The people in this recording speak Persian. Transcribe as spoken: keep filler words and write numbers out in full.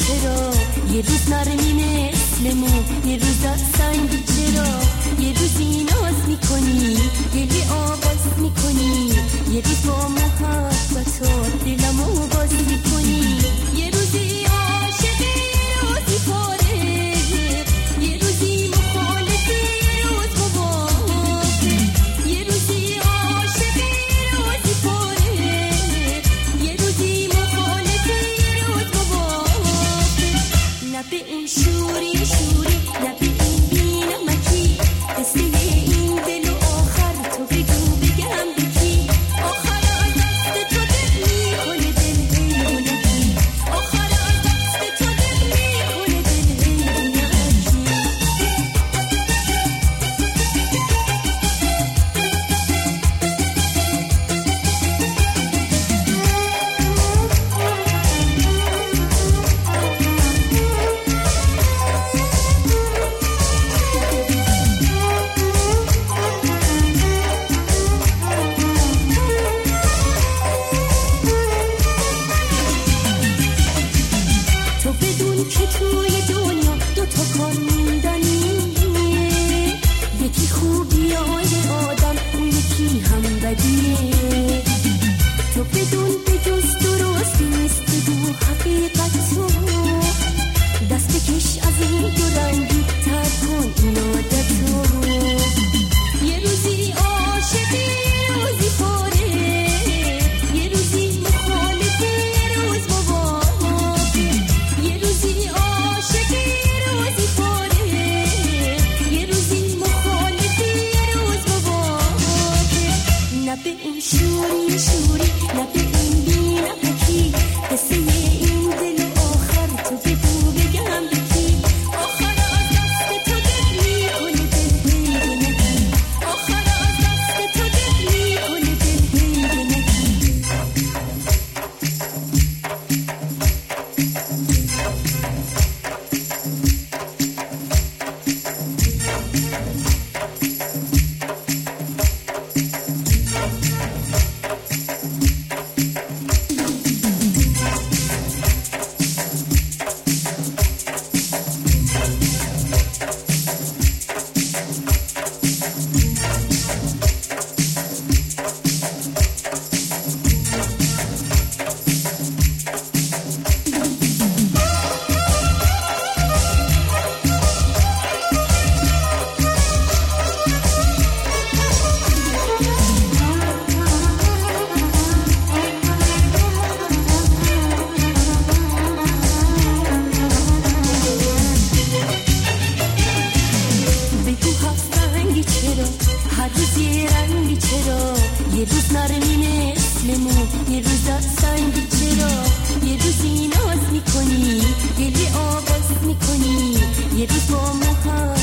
چرا یه روز نرمی مثل مو، یه روز سنگی چرا یه روزی ناز میکنی دلی آواز میکنی، یه روز با محبتات دلمو باز میکنی، یه روزی عاشقی یه روزی فارغ، یه روزی مخالفی یه روز موافق، یه روزی عاشقی یه روزی فارغ، یه روزی مخالفی یه روز موافق. لب این شوری شوری لب این بی‌نمکی، قصه این دل و آخر تو بگو بگم بکی، آخر از دست تو دل میکنه دل حیرونکی، آخر از دست تو دل میکنه دل حیرونکی. تو بدون که توی دنیا دو تا کار موندنیه، یکی خوبی های آدم اون یکی هم بدیه، تو بدون به جز درست نیست بگو حقیقت تو، دست بکش از این دو رنگی تر کن این عادتو، یه روزی عاشقی یه روزی فارغ، یه روزی مخالفی یه روز موافق، یه روزی عاشقی یه روزی فارغ، یه روزی مخالفی یه روز موافق. لب این شوری شوری لب این بی‌نمکی، قصه این دل و آخر تو بگو بگم بکی، آخر از دست تو دل میکنه دل حیرونکی، آخر از دست تو دل میکنه دل حیرونکی. بگو هفت رنگی چرا هر روز یه رنگی چرا، یه روز نرمی مثل مو، یه روز سنگی چرا یه روزی ناز میکنی دلی آواز میکنی، یه روز با محبت